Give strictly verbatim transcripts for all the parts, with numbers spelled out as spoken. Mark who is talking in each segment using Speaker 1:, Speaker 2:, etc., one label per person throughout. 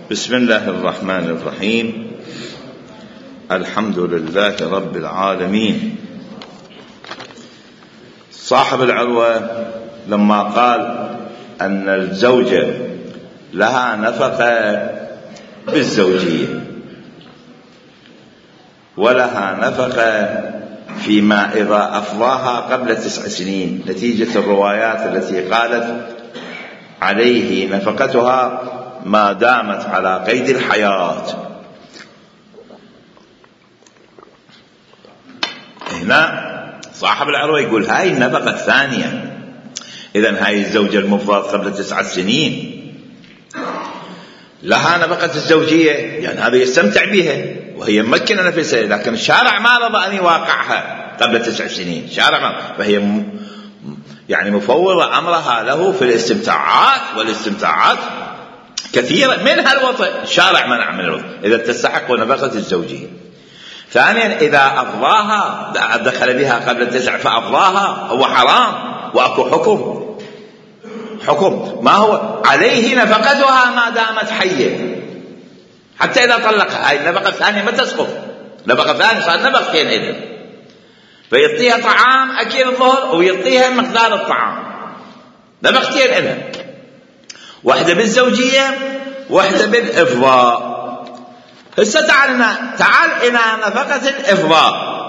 Speaker 1: بسم الله الرحمن الرحيم. الحمد لله رب العالمين. صاحب العروة لما قال أن الزوجة لها نفقة بالزوجية ولها نفقة فيما إذا أفضاها قبل تسع سنين نتيجة الروايات التي قالت عليه نفقتها ما دامت على قيد الحياة. هنا صاحب العروة يقول هاي النفقة الثانية، إذن هاي الزوجة المفضى قبل تسع سنين لها نفقة الزوجية، يعني هذا يستمتع بها وهي ممكنة نفسها، لكن الشارع ما رضى أن يواقعها قبل تسع سنين. الشارع ما فهي م... يعني مفوضة أمرها له في الاستمتاعات، والاستمتاعات كثيرة منها الوطء، الشارع منع من الوطء إذا تستحق نفقة الزوجية. ثانيا إذا أفضاها دخل بها قبل تسع فأفضاها هو حرام، وأكو حكم حكم ما هو عليه نفقتها ما دامت حية حتى إذا طلقها. هاي النفقة الثانية ما تسقط، نفقة ثانية صار نفقتين إذن، فيعطيها طعام أكل الظهر ويعطيها مقدار الطعام، نفقتين إذن، واحدة بالزوجية واحدة بالإفضاء. هسه تعالنا تعال إلى نفقة الإفضاء.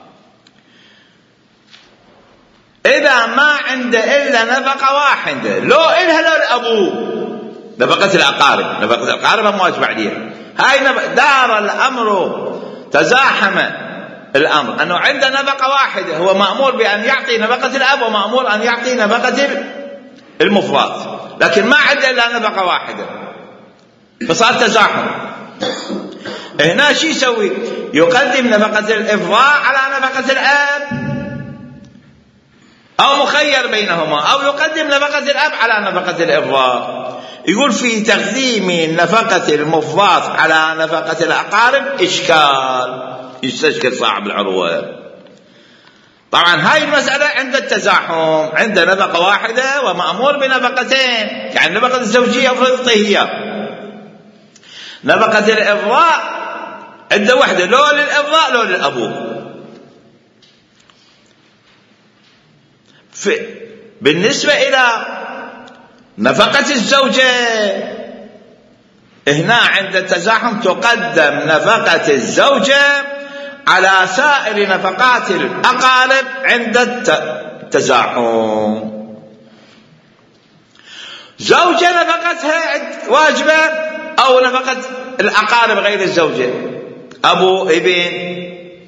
Speaker 1: إذا ما عنده إلا نفقة واحدة، لو إلها لو الأبو، نفقة الأقارب، نفقة الأقارب ما واجب عليها. هاي دار الأمر تزاحم الأمر أنه عنده نفقة واحدة، هو مأمور بأن يعطي نفقة الأب ومأمور أن يعطي نفقة المفضات، لكن ما عنده إلا نفقة واحدة فصار تزاحم. هنا شو يسوي؟ يقدم نفقة الإفضاء على نفقة الأب، أو مخير بينهما، أو يقدم نفقة الأب على نفقة الإفضاء. يقول في تقديم نفقة المفضات على نفقة الأقارب إشكال، يستشكل صاحب العروة. طبعا هاي المسألة عند التزاحم، عند نفقة واحدة ومأمور بنفقتين، يعني نفقة الزوجية أفرض هي نفقة الإفضاء عند وحدة، لو للإفضاء لو للأبو. بالنسبة إلى نفقة الزوجة هنا عند التزاحم تقدم نفقة الزوجة على سائر نفقات الأقارب عند التزاحم. زوجة نفقتها واجبة أو نفقة الأقارب غير الزوجة، أبو ابن،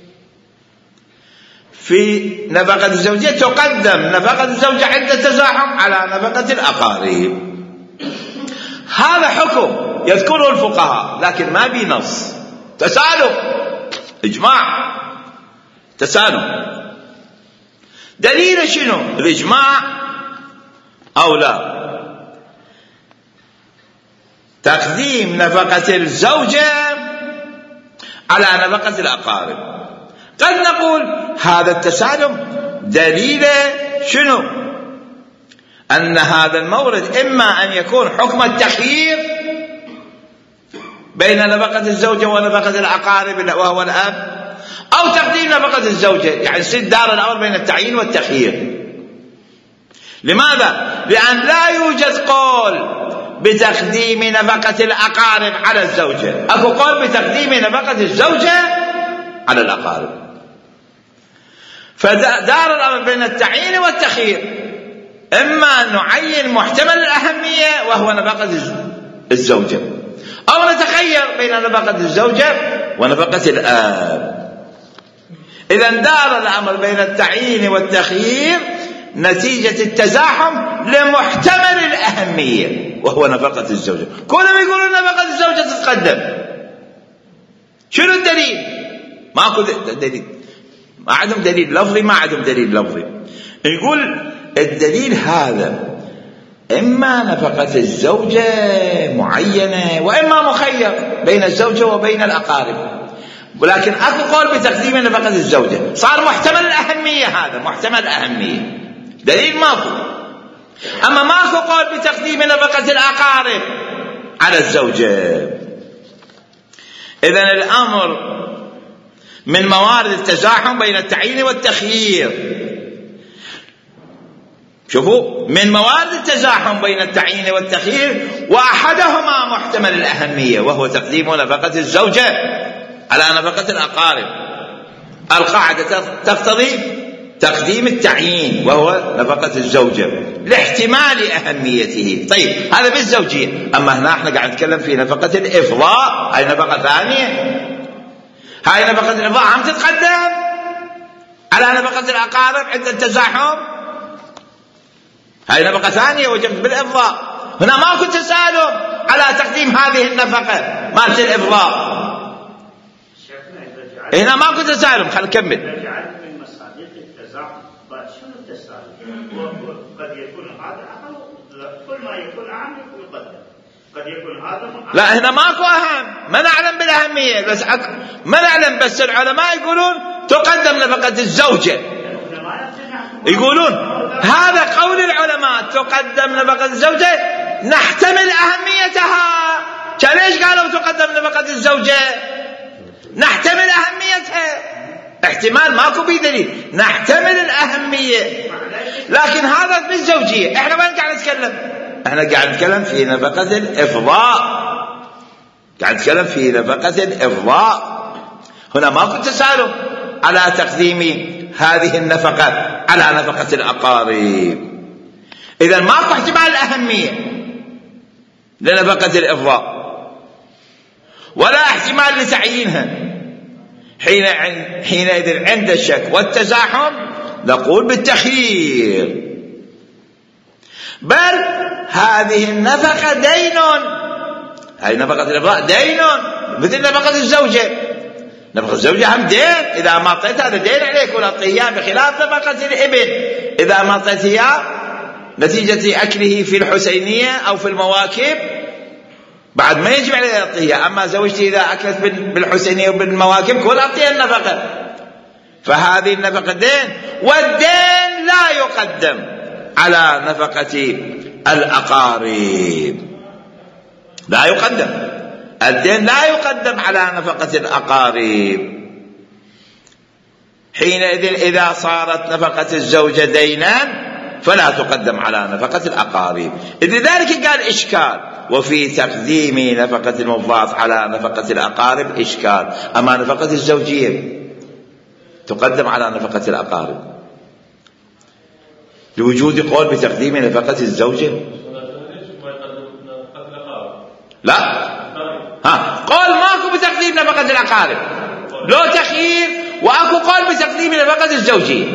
Speaker 1: في نفقة الزوجية تقدم نفقة الزوجة عند التزاحم على نفقة الأقارب. هذا حكم يذكره الفقهاء لكن ما بي نص، تسالم إجماع، تسالم. دليل شنو؟ الإجماع أو لا؟ تقديم نفقة الزوجة على نفقة الأقارب. قد نقول هذا التسالم دليل شنو؟ أن هذا المورد إما أن يكون حكم التخيير بين نفقة الزوجة ونفقة الأقارب وهو الأب، أو تقديم نفقة الزوجة، يعني يصير دار الأمر بين التعيين والتخيير. لماذا؟ لأن لا يوجد قول بتقديم نفقة الأقارب على الزوجة، أكو قول بتقديم نفقة الزوجة على الأقارب. فدار الأمر بين التعيين والتخيير، إما نعين محتمل الأهمية وهو نفقة الزوجة، أو نتخير بين نفقة الزوجة ونفقة الآب. إذن دار الأمر بين التعيين والتخيير نتيجة التزاحم لمحتمل الأهمية وهو نفقة الزوجة. كلهم يقولون نفقة الزوجة تتقدم. شنو الدليل؟ ماكو دليل، ما عندهم دليل لفظي، ما عندهم دليل لفظي. يقول الدليل هذا إما نفقة الزوجة معينة وإما مخير بين الزوجة وبين الأقارب، ولكن أكو قول بتقديم نفقة الزوجة، صار محتمل الأهمية، هذا محتمل أهمية، دليل ماكو. أما ماكو قول بتقديم نفقة الأقارب على الزوجة. إذن الأمر من موارد التزاحم بين التعيين والتخيير. شوفوا، من موارد التزاحم بين التعيين والتخيير، وأحدهما محتمل الأهمية وهو تقديم نفقة الزوجة على نفقة الأقارب. القاعدة تقتضي تقديم التعيين وهو نفقة الزوجة لاحتمال أهميته. طيب هذا بالزوجية. أما هنا احنا قاعد نتكلم في نفقة الإفضاء، هاي نفقة ثانية. هاي نفقة الإفضاء هم تتقدم على نفقة الأقارب عند التزاحم. هاي نفقة ثانية وجبت بالإفضاء. هنا ماكو تسالم على تقديم هذه النفقة مالت الإفضاء. هنا ماكو تسالم. خلينا نكمل.
Speaker 2: قد يكون هذا أهم، كل ما يكون أهم يقدم. قد يكون هذا
Speaker 1: لا، هنا ماكو أهم، ما نعلم بالأهمية، بس ما نعلم. بس العلماء يقولون تقدم نفقة الزوجة، يقولون هذا قول العلماء تقدم نفقة الزوجة، نحتمل أهميتها. ليش قالوا تقدم نفقة الزوجة؟ نحتمل أهميتها، احتمال ماكو بيه دليل، نحتمل الأهمية. لكن هذا بالزوجية. احنا وين قاعد نتكلم؟ احنا قاعد نتكلم في نفقة الإفضاء، قاعد نتكلم في نفقة الإفضاء. هنا ماكو تسالم على تقديم هذه النفقة على نفقة الأقارب. إذا ماكو احتمال الأهمية لنفقة الإفضاء ولا احتمال لتعيينها. حين حينئذ عند الشك والتزاحم نقول بالتخيير. بل هذه النفقة دين، هذه نفقة الإفضاء دين مثل نفقة الزوجة. نفقة الزوجة هم دين، إذا ما أعطيت هذا دين عليك ولا أعطيه، بخلاف نفقة الابن إذا ما أعطيت إياه نتيجة أكله في الحسينية أو في المواكب بعد ما يجب عليه يعطيها. أما زوجتي إذا أكلت بالحسينية وبالمواكب كل أعطيها النفقة. فهذه النفقة دين، والدين لا يقدم على نفقة الأقارب، لا يقدم الدين لا يقدم على نفقة الأقارب. حينئذ إذا صارت نفقة الزوجة دينا فلا تقدم على نفقة الأقارب. لذلك قال إشكال وفي تقديم نفقة المضاف على نفقة الأقارب إشكال. أما نفقة الزوجية تقدم على نفقة الأقارب لوجود قول بتقديم نفقة الزوجة. لا، ها قول ماكو بتقديم نفقة الأقارب، لو تخيير، وأكو قول بتقديم نفقة الزوجية.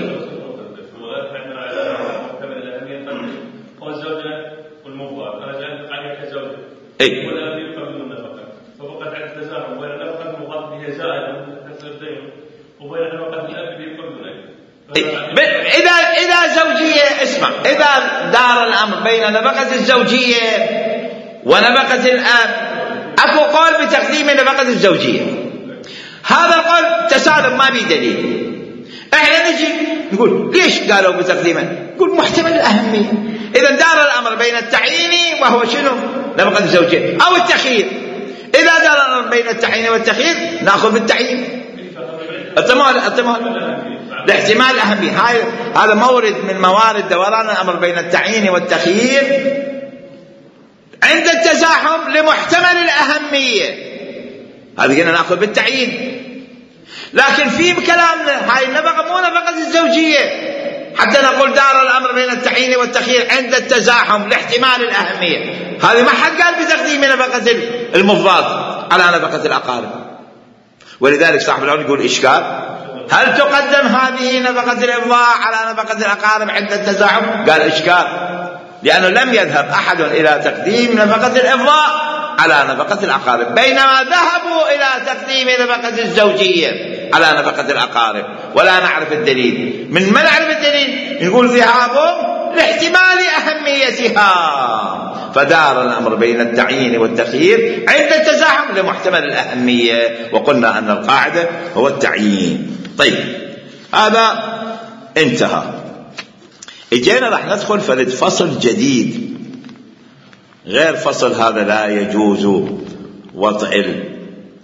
Speaker 1: إيه؟ ولا يقبل النفقة، فوقت على التزاحم ولا نفقة المضاف بها زائد من كسر الدين وبين نفقة الأب يقبل. إذا إذا زوجية، اسمع، إذا دار الأمر بين نفقة الزوجية ونفقة الأب أكو قول بتقديم نفقة الزوجية، هذا القول تسالم ما بيه دليل. احنا نجي نقول ليش قالوا بتقديمه؟ نقول محتمل الأهمية. إذا دار الأمر بين التعيين وهو شنو؟ نفقة الزوجية أو التخيير. إذا دار الأمر بين التعيين والتخيير نأخذ بالتعيين. التمال التمال لاحتمال الأهمية. هاي هذا مورد من موارد دوران الأمر بين التعيين والتخيير عند التزاحم لمحتمل الأهمية. هذه قلنا نأخذ بالتعيين. لكن في كلامنا هاي النفقة مو نفقة الزوجية حتى نقول دار الأمر بين التعيين والتخيير عند التزاحم لاحتمال الأهمية. هذه ما حد قال بتقديم نفقة المضاد على نفقة الأقارب. ولذلك صاحب العلم يقول إشكال، هل تقدم هذه نفقة الإفضاء على نفقة الأقارب عند التزاحم؟ قال إشكال، لأنه لم يذهب أحد إلى تقديم نفقة الإفضاء على نفقة الأقارب، بينما ذهبوا إلى تقديم نفقة الزوجية على نفقة الأقارب، ولا نعرف الدليل. من ما نعرف الدليل نقول ذهابهم لاحتمال أهميتها، فدار الأمر بين التعيين والتخيير عند التزاحم لمحتمل الأهمية، وقلنا أن القاعدة هو التعيين. طيب هذا انتهى. اجينا راح ندخل في فصل جديد غير فصل هذا لا يجوز وضع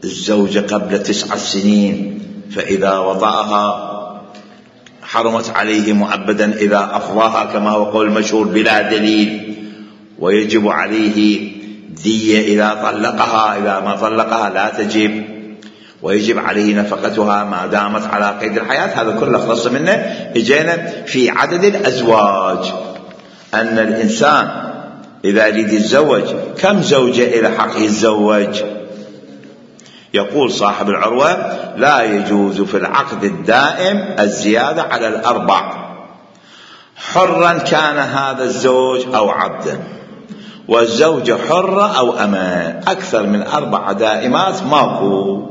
Speaker 1: الزوجة قبل تسع سنين فإذا وطأها حرمت عليه مؤبدا إذا أفضاها كما هو قول مشهور بلا دليل، ويجب عليه دية إذا طلقها، إذا ما طلقها لا تجب، ويجب عليه نفقتها ما دامت على قيد الحياة. هذا كله خلص منه. اجينا في عدد الأزواج، أن الإنسان إذا يريد يتزوج كم زوجة إلى حق يتزوج؟ يقول صاحب العروة: لا يجوز في العقد الدائم الزيادة على الأربع، حرا كان هذا الزوج أو عبدا، والزوجة حرة أو أمان. أكثر من أربع دائمات ماكو.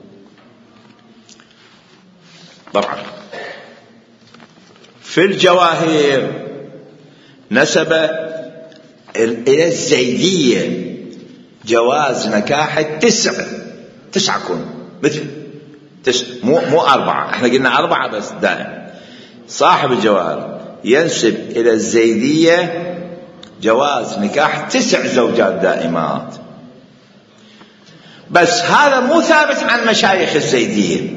Speaker 1: طبعا في الجواهر نسب إلى الزيدية جواز نكاح التسع، تسعة كون مثل تسع، مو مو أربعة، احنا قلنا أربعة بس دائم. صاحب الجواهر ينسب إلى الزيدية جواز نكاح تسع زوجات دائمات، بس هذا مو ثابت عن مشايخ الزيدية،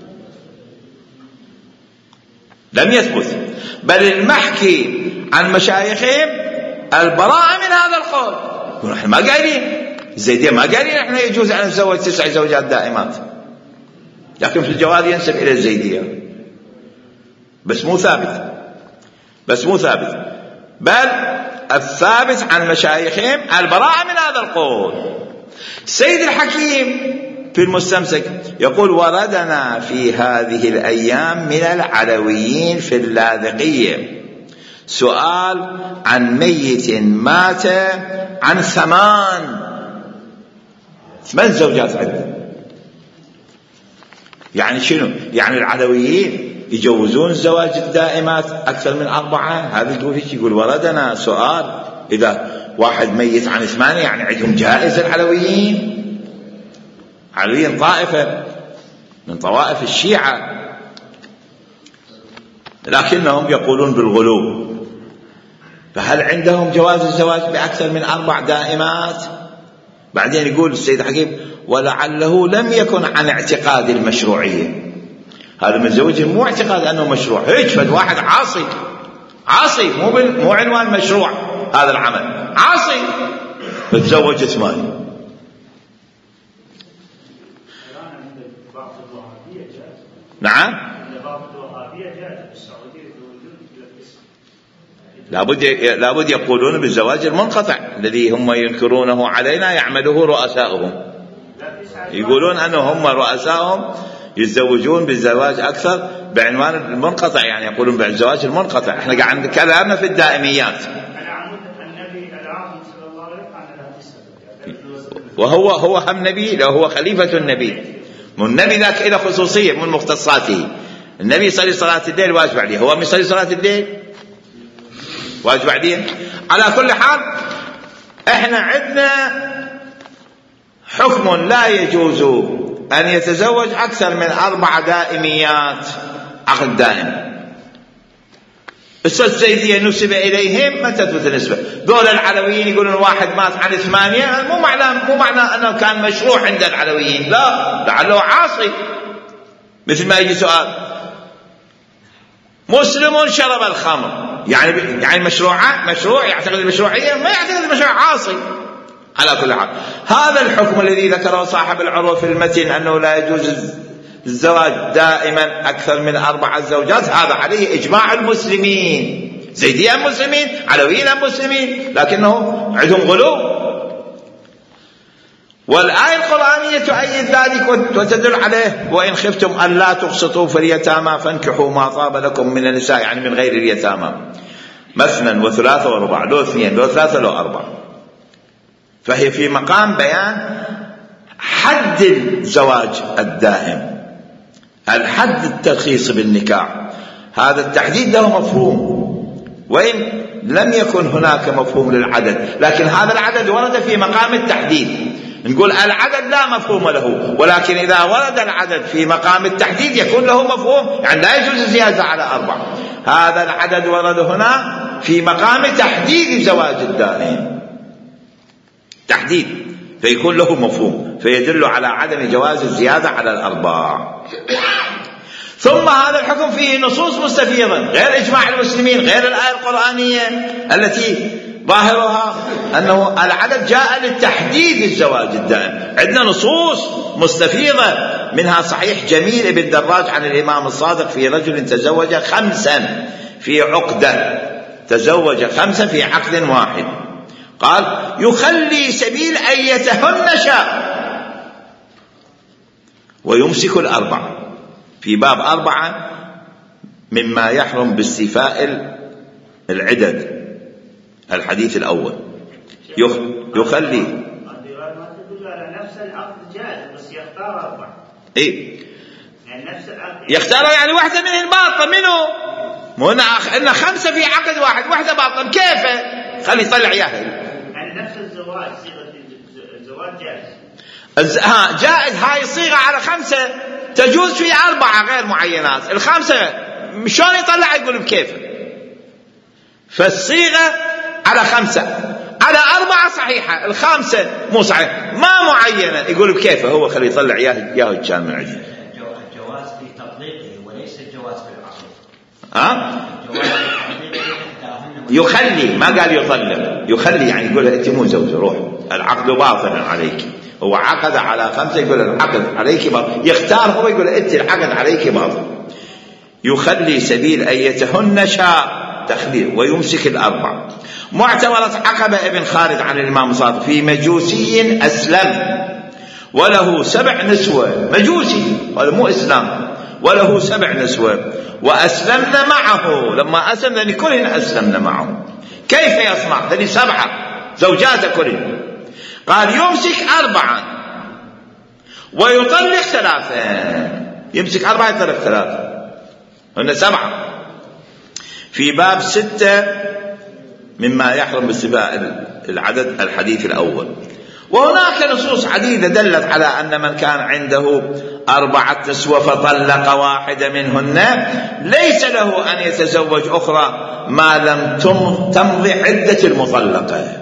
Speaker 1: لم يثبت، بل المحكي عن مشايخهم البراءة من هذا القول. يقولون احنا ما قايلين، الزيدية ما قايلين احنا يجوز أن نتزوج تسع زوجات دائمات، لكن في الجواز ينسب إلى الزيدية، بس مو ثابت، بس مو ثابت، بل الثابت عن مشايخهم البراءة من هذا القول. السيد الحكيم في المستمسك يقول: وردنا في هذه الأيام من العلويين في اللاذقية سؤال عن ميت مات عن ثمان ثمان زوجات عنده. يعني شنو؟ يعني العلويين يجوزون الزواج الدائمات أكثر من أربعة. هذا يقول فيش، يقول وردنا سؤال إذا واحد ميت عن ثمانية، يعني عندهم جائز العلويين. علويين طائفة من طوائف الشيعة، لكنهم يقولون بالغلو. فهل عندهم جواز الزواج بأكثر من أربع دائمات؟ بعدين يقول السيد حكيم: ولعله لم يكن عن اعتقاد المشروعية. هذا متزوج مو اعتقاد أنه مشروع، هيك فد واحد عاصي عاصي مو مو عنوان مشروع هذا العمل، عاصي بتزوج ثمانية. نعم، لابد لابد يقولون بالزواج المنقطع الذي هم ينكرونه علينا يعمله رؤساؤهم، يقولون أنه هم رؤساؤهم يتزوجون بالزواج أكثر بعنوان المنقطع، يعني يقولون بالزواج المنقطع. احنا قاعد كلامنا في الدائميات، وهو هو هم نبي، لو هو خليفة النبي، من النبي ذاك إلى خصوصية من مختصاته. النبي يصلي صلاة الليل واجب عليه، هو من يصلي صلاة الليل واجب عليه. على كل حال احنا عندنا حكم لا يجوز أن يتزوج أكثر من أربع دائميات عقد دائم. الزيدية نسب إليهم ما تثبت النسبة. دول العلويين يقولون واحد مات عن ثمانية، مو معنى مو معنى أنه كان مشروع عند العلويين، لا، لعله عاصي. مثل ما يجي سؤال: مسلم شرب الخمر، يعني يعني مشروع مشروع يعتقد المشروعية، ما يعتقد المشروع، عاصي. على كل حال هذا الحكم الذي ذكره صاحب العروة في المتن أنه لا يجوز الزواج دائما أكثر من أربع زوجات، هذا عليه إجماع المسلمين، زيدية مسلمين، علويين مسلمين، لكنه عندهم غلو. والآية القرآنية تؤيد ذلك وتدل عليه: وإن خفتم أن لا تقسطوا في اليتامى فانكحوا ما طاب لكم من النساء، يعني من غير اليتامى، مثنى وثلاثة ورباع، لو اثنين لو ثلاثة لو أربعة. فهي في مقام بيان حد الزواج الدائم، الحد الترخيص بالنكاح، هذا التحديد له مفهوم، وإن لم يكن هناك مفهوم للعدد، لكن هذا العدد ورد في مقام التحديد. نقول العدد لا مفهوم له، ولكن إذا ورد العدد في مقام التحديد يكون له مفهوم، يعني لا يجوز الزيادة على أربعة. هذا العدد ورد هنا في مقام تحديد زواج الدائم، تحديد فيكون له مفهوم، فيدل على عدم جواز الزيادة على الأرباع. ثم هذا الحكم فيه نصوص مستفيضة غير إجماع المسلمين، غير الآية القرآنية التي ظاهرها أنه العدد جاء للتحديد الزواج الدائم. عندنا نصوص مستفيضة، منها صحيح جميل ابن دراج عن الإمام الصادق في رجل تزوج خمسا في عقدة، تزوج خمسا في عقد واحد، قال يخلي سبيل أيتهن شاء ويمسك الأربع، في باب أربعة مما يحرم باستيفاء العدد، الحديث الأول يخلي
Speaker 2: ما تدل على نفس العقد جائز بس يختار أربعة.
Speaker 1: إيه
Speaker 2: يعني نفس العقد
Speaker 1: يختار، يعني واحدة منهم باطل منه، مو إن خمسة في عقد واحد، واحدة باطل، كيف خلي يطلع ياهل؟
Speaker 2: يعني نفس الزواج، صيغة الزواج جائز.
Speaker 1: ها جائز، هاي الصيغة على خمسة تجوز في أربعة غير معينات، الخامسة شلون يطلع يقول بكيف؟ فالصيغة على خمسة، على أربعة صحيحة، الخامسة مو صحيح، ما معينة يقول بكيف هو خلي يطلع ياه ياه كان من عندي.
Speaker 3: الجواز في تطبيقه وليس الجواز في العقد.
Speaker 1: ها؟ يخلي، ما قال يطلق، يخلي يعني يقول أنت مو زوجة، روح العقد باطل عليك، هو عقد على خمسة يقول العقد عليك باطل، يختار هو يقول أنت العقد عليك باطل. يخلي سبيل أيتهن شاء تخليل ويمسك الأربع. معتمرة عقبة ابن خالد عن الإمام الصادق في مجوسي أسلم وله سبع نسوة، مجوسي هذا مو إسلام، وله سبع نسوة وأسلمنا معه، لما أسلمنا كلهن أسلمنا معه، كيف يصنع؟ هذه سبعة زوجات كلهن، قال يمسك أربعة ويطلق ثلاثة، يمسك أربعة يطلق ثلاثة، هن سبعة. في باب ستة مما يحرم باستيفاء العدد الحديث الأول. وهناك نصوص عديدة دلت على أن من كان عنده أربعة نسوة فطلق واحدة منهن ليس له أن يتزوج أخرى ما لم تمضي عدة المطلقة،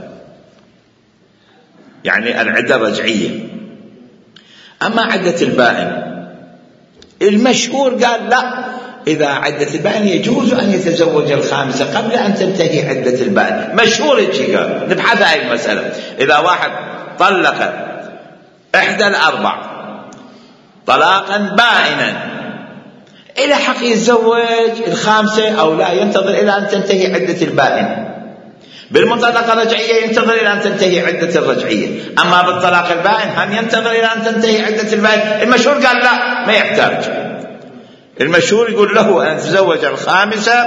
Speaker 1: يعني العدة الرجعية. أما عدة البائن المشهور قال لا، إذا عدة البائن يجوز أن يتزوج الخامسة قبل أن تنتهي عدة البائن، مشهور الشيء قال نبحث هاي المسألة. إذا واحد طلق إحدى الأربع طلاقا بائنا إلى حق يتزوج الخامسة أو لا، ينتظر إلى أن تنتهي عدة البائن. بالمطلقة الرجعية ينتظر إلى أن تنتهي عدة الرجعية، أما بالطلاق البائن هم ينتظر إلى أن تنتهي عدة البائن. المشهور قال لا، ما يحتاج، المشهور يقول له أن تزوج الخامسة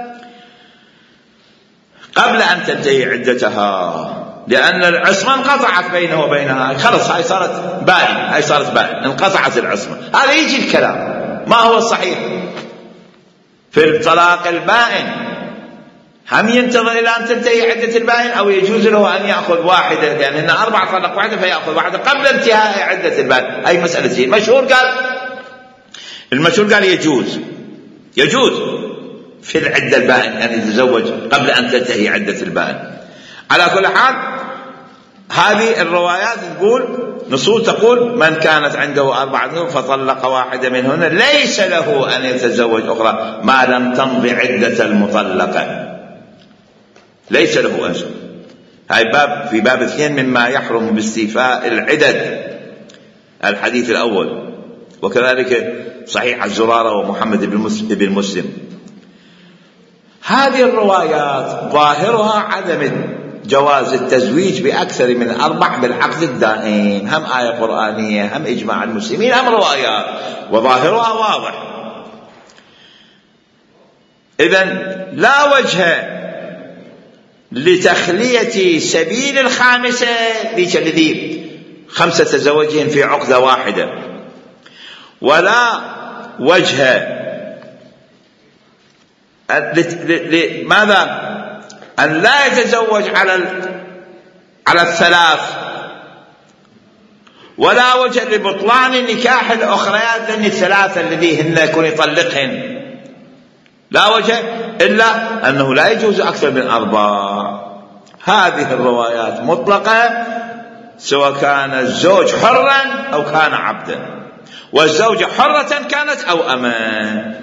Speaker 1: قبل أن تنتهي عدتها، لأن العصمة انقطعت بينه وبينها، خلص هاي صارت بائن، هاي صارت بائن، انقطعت العصمة. هذا يجي الكلام ما هو الصحيح في الطلاق البائن، هم ينتظر إلى أن تنتهي عدة البائن أو يجوز له أن يأخذ واحدة، لأن يعني هن أربع طلق واحدة فيأخذ واحدة قبل انتهاء عدة البائن. هاي مسألة زي المشهور قال، المشهور قال يجوز، يجوز في العدة البائن أن يعني يتزوج قبل أن تنتهي عدة البائن. على كل حال هذه الروايات تقول نصوص تقول من كانت عنده أربعة فطلق واحدة منهن ليس له أن يتزوج أخرى ما لم تمضي عدة المطلقة، ليس له أجر. هاي باب في باب اثنين مما يحرم باستيفاء العدد الحديث الأول، وكذلك صحيح الزرارة ومحمد بن مسلم. هذه الروايات ظاهرها عدم جواز التزويج بأكثر من أربع بالعقد الدائم، هم آية قرآنية هم إجماع المسلمين هم روايات، وظاهرها واضح. إذن لا وجه لتخلية سبيل الخامسة لجلدين خمسة تزوجين في عقدة واحدة، ولا وجه لماذا أن لا يتزوج على على الثلاث، ولا وجه لبطلان النكاح الأخريات لأن الثلاثة الذي هن يكون يطلقهن، لا وجه إلا أنه لا يجوز أكثر من أربع. هذه الروايات مطلقة سواء كان الزوج حرا أو كان عبدا، والزوجة حرة كانت أو أما.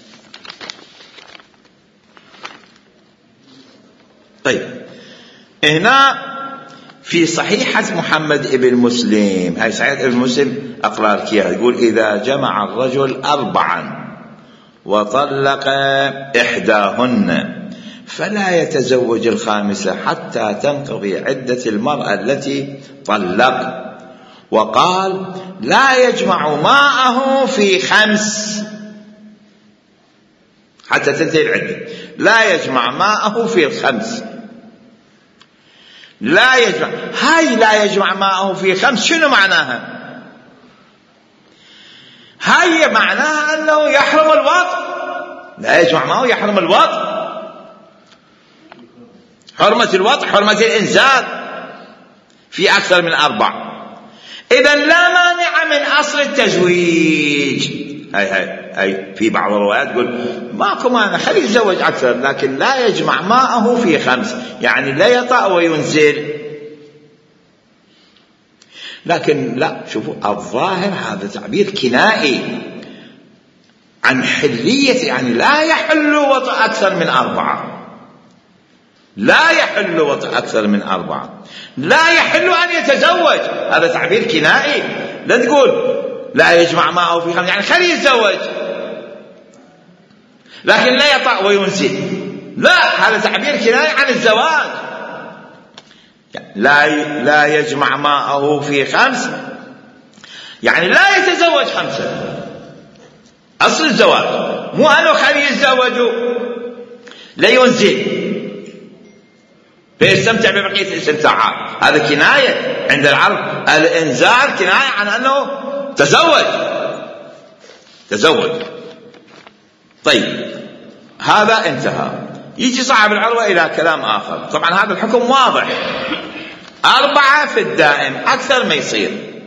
Speaker 1: طيب هنا في صحيحة محمد ابن مسلم، هاي صحيحة ابن مسلم أقرأ لك إياها، يقول إذا جمع الرجل أربعا وطلق إحداهن فلا يتزوج الخامسة حتى تنقضي عدة المرأة التي طلق. وقال لا يجمع ماءه في خمس حتى تنتهي العدة، لا يجمع ماءه في الخمس. لا يجمع، هاي لا يجمع ماءه في خمس شنو معناها؟ هاي معناها أنه يحرم الوطء، لا يجمع ماءه يحرم الوطء، حرمة الوطء حرمة الإنزال في أكثر من أربع. إذن لا مانع من أصل التزويج. هاي هاي هاي في بعض الروايات تقول ماكو مانع خلي يتزوج أكثر، لكن لا يجمع ماءه في خمس، يعني لا يطأ وينزل. لكن لا، شوفوا الظاهر هذا تعبير كنائي عن حلية، يعني لا يحل وطأ أكثر من أربعة، لا يحل وطأ أكثر من أربعة، لا يحل أن يتزوج، هذا تعبير كنائي. لا تقول لا يجمع معه في خمس يعني خليه يتزوج لكن لا يطأ وينزل، لا، هذا تعبير كنائي عن الزواج. لا لا يجمع معه في خمس يعني لا يتزوج خمسة، أصل الزواج مو أنه خليه يتزوج لا ينزل فيستمتع ببقية الاستمتاعات، هذا كناية عند العرب. الإنزال كناية عن أنه تزوج تزوج. طيب هذا انتهى. يجي صاحب العروة إلى كلام آخر. طبعا هذا الحكم واضح، أربعة في الدائم أكثر ما يصير.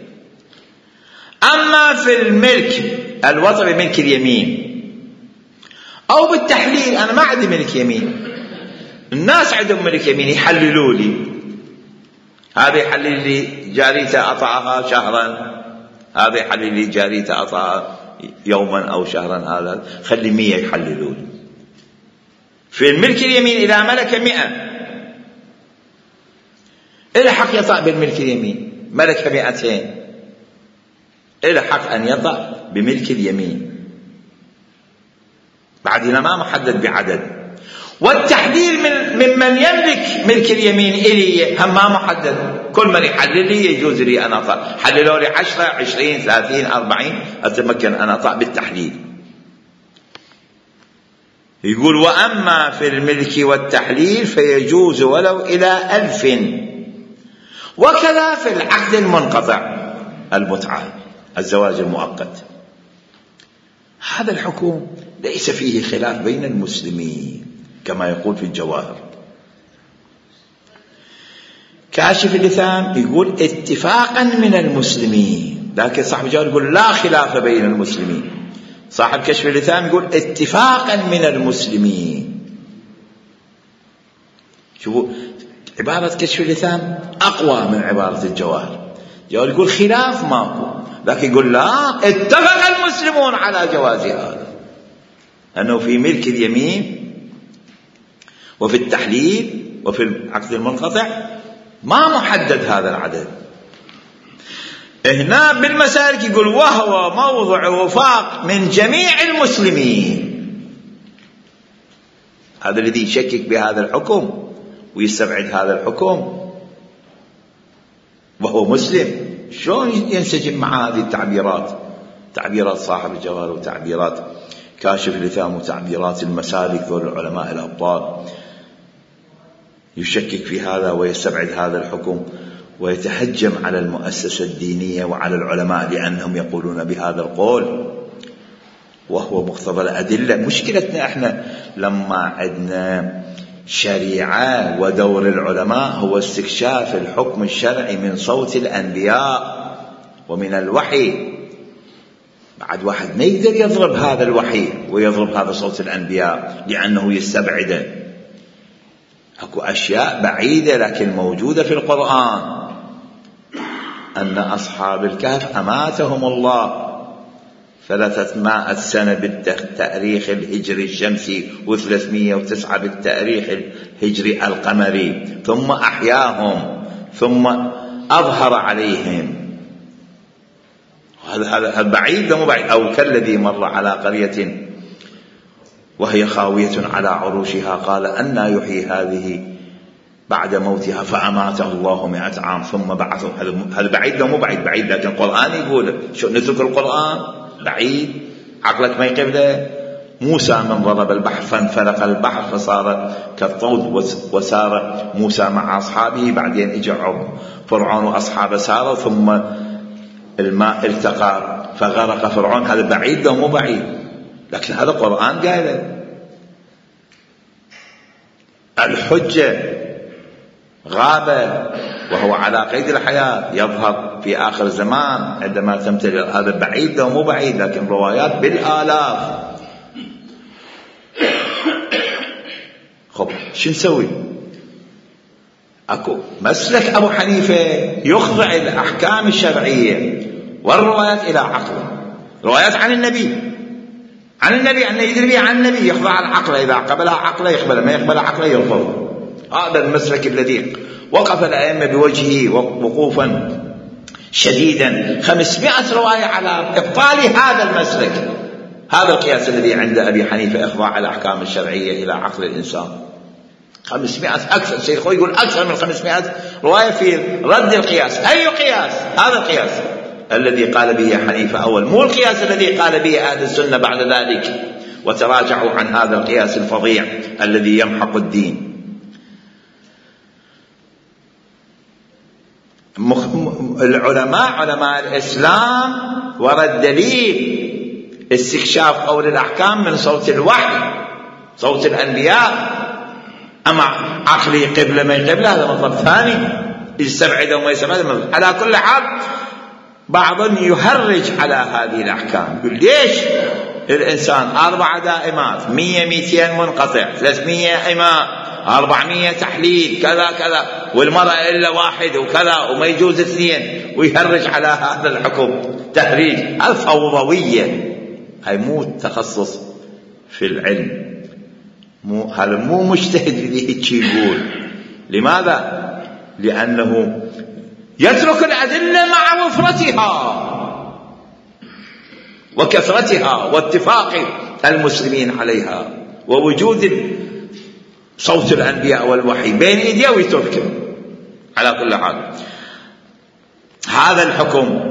Speaker 1: أما في الملك، الوطء بملك اليمين أو بالتحليل، أنا ما عندي ملك يمين، الناس عندهم ملك يمين يحللوا لي، هذا يحلل لي جاريته أطعها شهرا، هذا يحلل لي جاريته أطعها يوما أو شهرا، هذا خلي مية يحللوا لي. في الملك اليمين إذا ملك مئة إلى حق يطأ بالملك اليمين، ملك مئتين إلى حق أن يطأ بملك اليمين، بعد ما محدد بعدد. والتحليل من ممن يملك ملك اليمين إلي هم ما محدد، كل من يحلل لي يجوز لي أن أطأ، حللوا لي عشرة عشرين ثلاثين أربعين أتمكن أن أطأ بالتحليل. يقول وأما في الملك والتحليل فيجوز ولو إلى ألف. وكذا في العقد المنقطع، المتعة، الزواج المؤقت. هذا الحكم ليس فيه خلاف بين المسلمين كما يقول في الجواهر. كاشف اللثام يقول اتفاقا من المسلمين، لكن صاحب الجواهر يقول لا خلاف بين المسلمين. صاحب كشف اللثام يقول اتفاقا من المسلمين. شوفوا عبارة كشف اللثام أقوى من عبارة الجواهر. الجواهر يقول خلاف ماكو، لكن يقول لا، اتفق المسلمون على جواز هذا، أنه في ملك اليمين وفي التحليل وفي العقد المنقطع ما محدد هذا العدد. هنا بالمسالك يقول وهو موضع وفاق من جميع المسلمين. هذا الذي يشكك بهذا الحكم ويستبعد هذا الحكم وهو مسلم، شلون ينسجم مع هذه التعبيرات، تعبيرات صاحب الجواهر وتعبيرات كاشف اللثام وتعبيرات المسالك ذول العلماء الأبطال؟ يشكك في هذا ويستبعد هذا الحكم ويتهجم على المؤسسة الدينية وعلى العلماء لأنهم يقولون بهذا القول وهو مقتضى الأدلة. مشكلتنا احنا لما عندنا شريعة ودور العلماء هو استكشاف الحكم الشرعي من صوت الأنبياء ومن الوحي. بعد واحد ما يقدر يضرب هذا الوحي ويضرب هذا صوت الأنبياء لأنه يستبعده. اكو أشياء بعيدة لكن موجودة في القرآن، أن أصحاب الكهف أماتهم الله ثلاثمائة سنة بالتاريخ الهجري الشمسي وثلاثمائة وتسعة بالتاريخ الهجري القمري، ثم أحياهم ثم أظهر عليهم. هذا بعيد مو بعيد. أو كالذي مر على قرية وهي خاوية على عروشها قال أنى يحيي هذه بعد موتها فأماته الله مئة عام ثم بعثه. هذا بعيد مو بعيد بعيد، لكن القرآن يقول شو نترك القرآن بعيد عقلك ما يقبله. موسى من ضرب البحر فانفلق البحر فصار كالطود وسار موسى مع أصحابه، بعدين اجى فرعون وأصحابه ساروا ثم الماء التقى فغرق فرعون. هذا بعيد مو بعيد، لكن هذا القرآن قايله. الحجة غاب وهو على قيد الحياة، يظهر في آخر الزمان عندما تمتلئ. هذا بعيد ومو بعيد، لكن روايات بالآلاف. خب شو نسوي؟ أكو مسلك أبو حنيفة يخضع الأحكام الشرعية والروايات إلى عقله. روايات عن النبي عن النبي أن يدري بها عن النبي يخضع العقل، إذا قبلها عقله يقبل، ما يقبل عقله يرفض. هذا المسلك الذي وقف الأئمة بوجهه وقوفا شديدا. خمسمائة رواية على إبطال هذا المسلك. هذا القياس الذي عند أبي حنيفة إخضاع الأحكام الشرعية إلى عقل الإنسان. خمسمائة أكثر، شيخ يقول أكثر من خمسمائة رواية في رد القياس. أي قياس؟ هذا القياس الذي قال به حنيفة أول، مو القياس الذي قال به أهل السنة بعد ذلك وتراجعوا عن هذا القياس الفظيع الذي يمحق الدين. العلماء علماء الإسلام ورد دليل استكشاف قول الأحكام من صوت الوحي، صوت الأنبياء. أما عقلي قبل ما يقبل هذا مطلب ثاني، يستبعد وما يستبعد. على كل حال بعض يهرج على هذه الأحكام، يقول ليش الإنسان أربع دائمات، مية ميتين منقطع، ثلاثمية إماء، أربعمية تحليل، كذا كذا، والمرأة إلا واحد وكذا وما يجوز اثنين، ويهرج على هذا الحكم تهريج. الفوضوية هاي مو تخصص في العلم، مو هذا مو مجتهد اللي هيك يقول. لماذا؟ لأنه يترك الأدلة مع وفرتها وكثرتها واتفاق المسلمين عليها ووجود صوت الأنبياء والوحي بين إيديه ويتركه. على كل حال هذا الحكم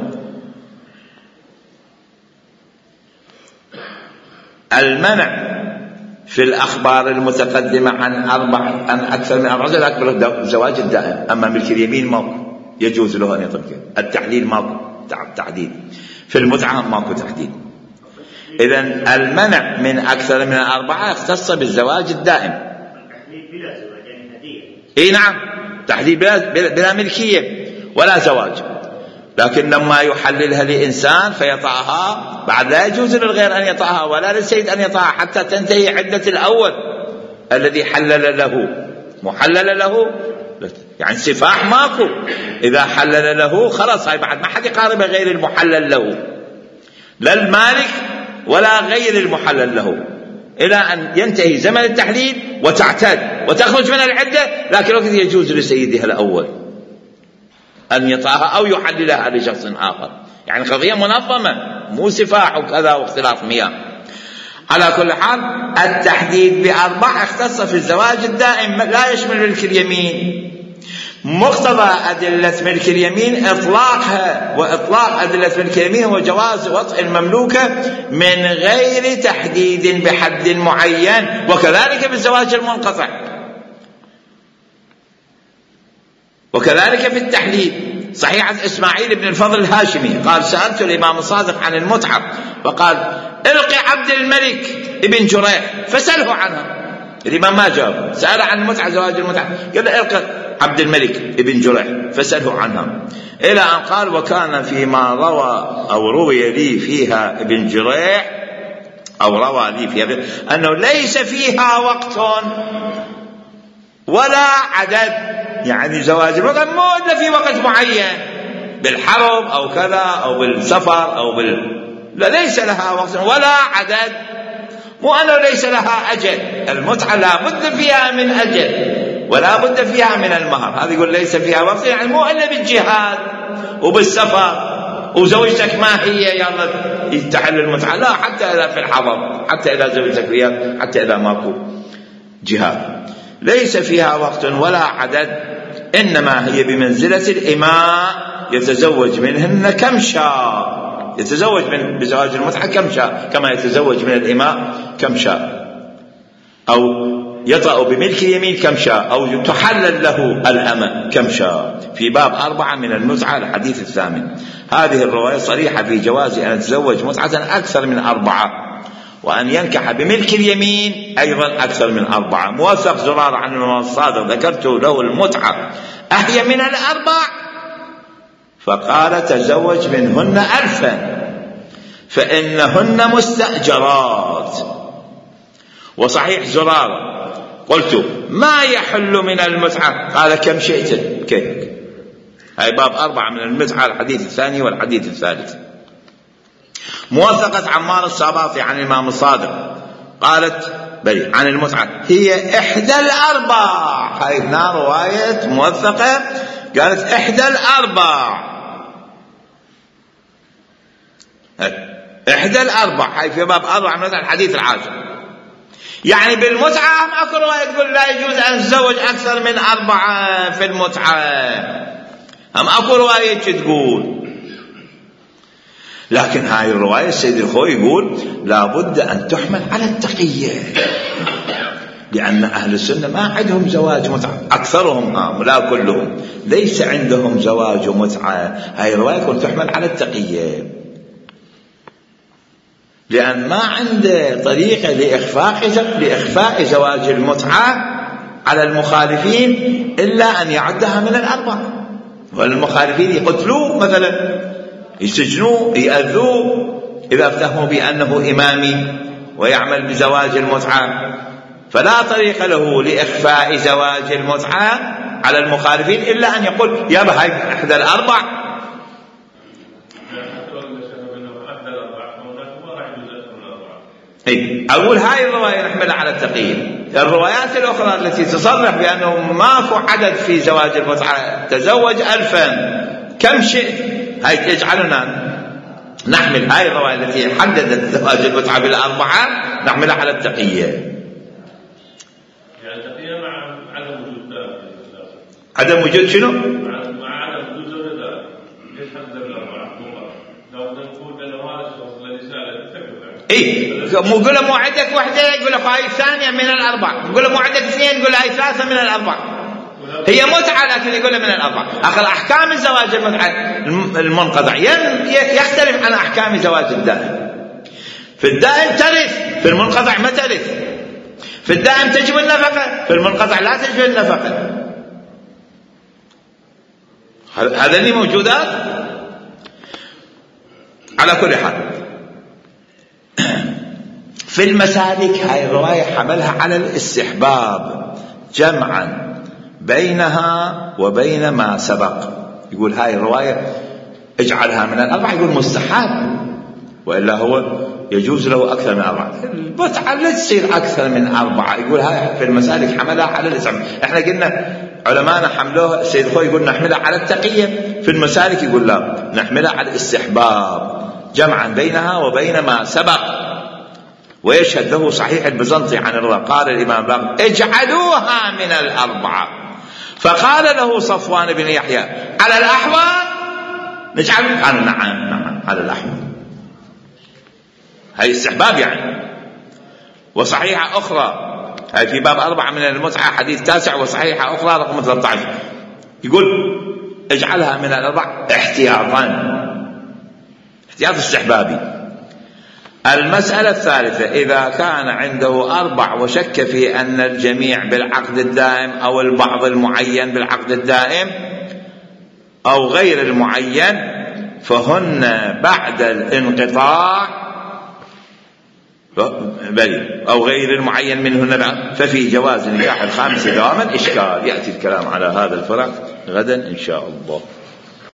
Speaker 1: المنع في الأخبار المتقدمة عن أربع عن أكثر من أربع زوجات أكبر زواج الدائم. أما ملك اليمين ما يجوز له أن يتركه. التحليل ماكو تحديد، في المتعة ماكو تحديد. إذن المنع من أكثر من أربعة اختص بالزواج الدائم.
Speaker 2: التحليل بلا زواج يعني هدية.
Speaker 1: إيه نعم، تحليل بلا, بلا ملكية ولا زواج. لكن لما يحللها لإنسان فيطعها بعد لا يجوز للغير أن يطعها ولا للسيد أن يطعها حتى تنتهي عدة الأول الذي حلل له. محلل له يعني سفاح ماكو، إذا حلل له خلاص هاي بعد ما حد يقارب غير المحلل له، لا المالك ولا غير المحلل له، إلى أن ينتهي زمن التحليل وتعتد وتخرج من العدة. لكن وقت يجوز لسيدها الأول أن يطعها أو يحللها لشخص آخر. يعني قضية منظمة، مو سفاح وكذا واختلاط مياه. على كل حال التحديد بأربع اختص في الزواج الدائم، لا يشمل ملك اليمين. مقتضى أدلة ملك اليمين إطلاقها، وإطلاق أدلة ملك اليمين هو جواز وطء المملوكة من غير تحديد بحد معين، وكذلك بالزواج المنقطع، وكذلك في التحليل. صحيح عن إسماعيل بن الفضل الهاشمي قال سألت الإمام الصادق عن المتعة فقال القي عبد الملك ابن جريح فسأله عنها. الإمام ما جاوب، سأل عن المتعة زواج المتعة، قال له القي عبد الملك ابن جريح فسأله عنها، إلى أن قال وكان فيما روى أو روي لي فيها ابن جريح أو روى لي فيها أنه ليس فيها وقت ولا عدد. يعني زواج المتعة مو إلا في وقت معين، بالحرب أو كذا أو بالسفر أو بال لا ليس لها وقت ولا عدد، مو أنه ليس لها أجل. المتعة لا بد فيها من أجل ولا بد فيها من المهر. هذا يقول ليس فيها وقت، يعني مو إلا بالجهاد وبالسفر وزوجتك ما هي يلا تحل المتعة، لا، حتى إذا في الحضر، حتى إذا زوجتك وياك، حتى إذا ماكو جهاد ليس فيها وقت ولا عدد، إنما هي بمنزلة الإماء يتزوج منهن كم شاء، يتزوج من بزواج المتعة كم شاء، كما يتزوج من الإماء كم شاء، أو يطأ بملك يمين كم شاء، أو تحلل له الأمة كم شاء. في باب أربعة من المتعة الحديث الثامن. هذه الرواية صريحة في جواز أن يتزوج متعة أكثر من أربعة، وأن ينكح بملك اليمين أيضا أكثر من أربعة. موثق زرار عن الإمام الصادق ذكرت له المتعة أهي من الأربع، فقال تزوج منهن ألفا فإنهن مستأجرات. وصحيح زرار قلت ما يحل من المتعة؟ قال كم شئت كيف. هاي باب أربعة من المتعة الحديث الثاني والحديث الثالث. موثقة عمار الساباطي عن الإمام الصادق قالت بل عن المتعة هي إحدى الأربع. هاي هنا رواية موثقة قالت إحدى الأربع، إحدى الأربع. هاي في باب أربعة من الحديث العاشر. يعني بالمتعة ماكو رواية تقول لا يجوز أن تزوج أكثر من أربعة في المتعة، هم أكو رواية تقول. لكن هاي الرواية السيد الخوي يقول لا بد أن تحمل على التقية، لأن أهل السنة ما عندهم زواج متعة، أكثرهم هم لا كلهم ليس عندهم زواج متعة. هاي الرواية يقول تحمل على التقية، لأن ما عنده طريقة لإخفاء لإخفاء زواج المتعة على المخالفين إلا أن يعدها من الأربع. والمخالفين يقتلوه مثلا، يسجنوه، يأذوه إذا افتهموا بأنه إمامي ويعمل بزواج المتعة. فلا طريق له لإخفاء زواج المتعة على المخالفين إلا أن يقول يا بهاي إحدى الأربع. إيه أقول هاي الرواية نحملها على التقية. الروايات الأخرى التي تصرح بأنه ماكو عدد في زواج المتعة، تزوج ألفا كم شئت، هاي تجعلنا نحمل هاي الرواية التي حددت زواج المتعة بالأربعة نحملها على التقية.
Speaker 4: يعني التقية مع عدم وجود ذلك.
Speaker 1: عدم وجود شنو؟
Speaker 4: مع عدم وجود ذلك. ليش حدد بالأربعة؟ لو نقول أنه هذا الشخص الذي سأل تكفى.
Speaker 1: إيه مو يقول له مو عندك وحدة، يقول له هاي الثانية من الأربع. يقول له مو عندك اثنين، يقول له هاي ثلاثة من الأربع. هي متعة لكن يقول له من الأربع. آخر أحكام الزواج المتعة المنقطع يختلف عن أحكام زواج الدائم. في الدائم ترث، في المنقطع ما ترث. في الدائم تجب النفقة، في المنقطع لا تجب النفقة. هذا اللي موجودات. على كل حال في المسالك هاي الرواية حملها على الاستحباب جمعا بينها وبين ما سبق. يقول هاي الرواية اجعلها من الأربعة، يقول مستحب، وإلا هو يجوز له أكثر من أربعة. المتعة لا تصير أكثر من أربعة. يقول هاي في المسالك حملها على الاستحباب. احنا قلنا علماءنا حملوها، السيد خوي يقول نحملها على التقية. في المسالك يقول لا نحملها على الاستحباب جمعا بينها وبين ما سبق. ويشهد له صحيح البزنطي عن الرضا قال الإمام باقر اجعلوها من الأربعة. فقال له صفوان بن يحيى على الأحوال نجعل؟ قال نعم نعم على الأحوال. هاي استحباب يعني. وصحيحة أخرى هاي في باب أربعة من المتعة حديث تاسع، وصحيحة أخرى رقم ثلاثة عشر يقول اجعلها من الأربعة احتياطا، احتياط استحبابي. المسألة الثالثة إذا كان عنده أربع وشك في أن الجميع بالعقد الدائم أو البعض المعين بالعقد الدائم أو غير المعين، فهن بعد الانقطاع بل أو غير المعين منهن، ففي جواز نكاح الخامس دواما إشكال. يأتي الكلام على هذا الفرع غدا إن شاء الله.